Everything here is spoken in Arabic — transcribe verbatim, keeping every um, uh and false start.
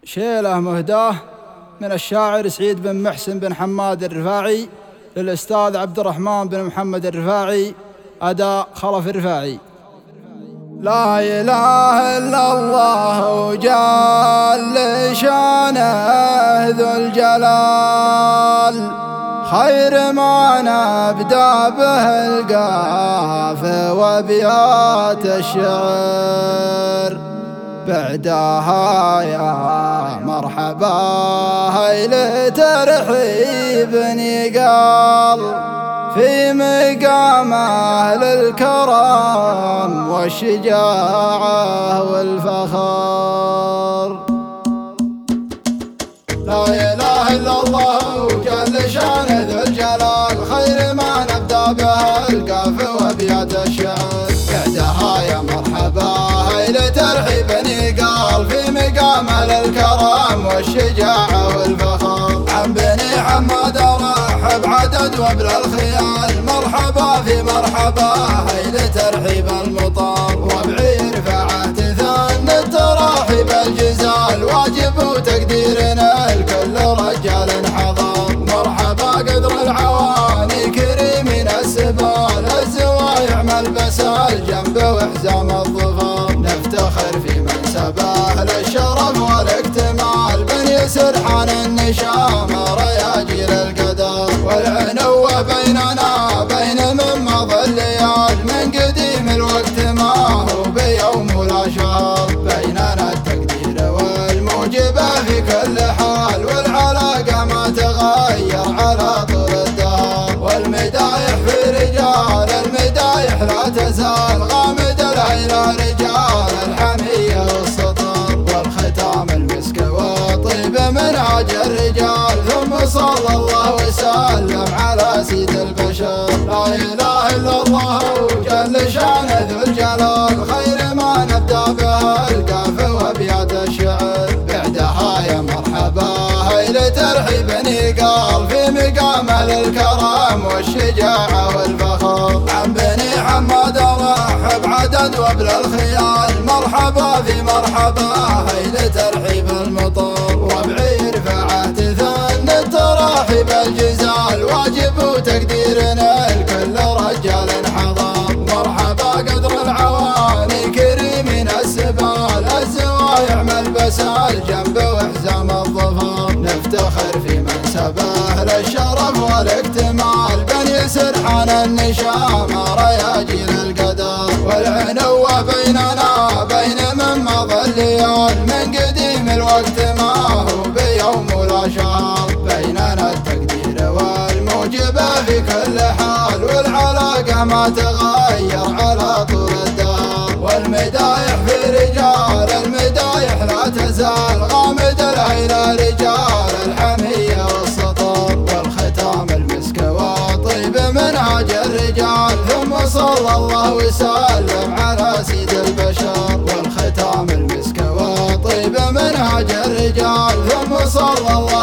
شيله مهداه من الشاعر سعيد بن محسن بن حماد الرفاعي للأستاذ عبد الرحمن بن محمد الرفاعي، أداء خلف الرفاعي. لا إله إلا الله جل شانه ذو الجلال، خير ما نبدأ به القافية وأبيات الشعر، بعدها يا مرحبا هاي لترحيب يقال في مقام أهل الكرم والشجاعة والفخر. لا إله إلا الله جل شانه ذو الجلال، خير ما نبدأ به القافية وأبيات الشعر، بعدها يا مرحبا هاي لترحيب يقال في مقام أهل الكرم والشجاعة والفخر. عن بني حماد رحب عدد وابن الخيال، مرحبا في مرحبا هاي لترحيب المطار، وبعير فعات ثاني التراحيب الجزال، واجب وتقديرنا الكل رجال حضر. مرحبا قدر العواني كريمين السبال، الزوايع ملبسها الجنب وحزام الظفر، نفتخر في منسبه للشرف والاكتمال، بني سرحان النشام رياجيل القدر، والعنو بيننا بين من مضى الليال، من قديم الوقت ما هو بيوم ولا شهر، بيننا التقدير والموجبه في كل حال، والعلاقه ما تغير على طول الدهر، والمدايح في رجال المدايح لا تزال، غامد العيله رجال الحميه والسطر، والختام المسك وطيب منهاج الرجال، ثم صلى الله وسلم على سيد البشر. لا اله الا الله جل شانه ذو الجلال، خير ما نبدا به القافية وابيات الشعر، بعدها يا مرحبا هاي لترحيب يقال في مقام أهل الكرم والشجاعة والفخر. عن بني حماد رحب عدد وابن الخيال، مرحبا في مرحبا هاي لترحيب المطر، وبعير فعات ثاني التراحيب الجزال، واجب وتقديرنا الكل رجال حضر. مرحبا قدر العواني كريمين السبال، الزوايع ملبسها الجنب وحزام الظفر، نفتخر في منسبه للشرف والاكتمال، بني سرحان النشام رياجيل القدر، والعنو بيننا بين من مضى الليال، من قديم الوقت ما هو بيوم ولا شهر، بيننا التقدير والموجبه في كل حال، والعلاقه ما تغير على طول الدهر، والمدايح في رجال المدايح لا تزال، غامد العيله رجال الحميه والسطر، والختام المسك وطيب منهاج الرجال، ثم صلى الله وسلم على سيد البشر، والختام المسك وطيب منهاج الرجال، ثم صلى الله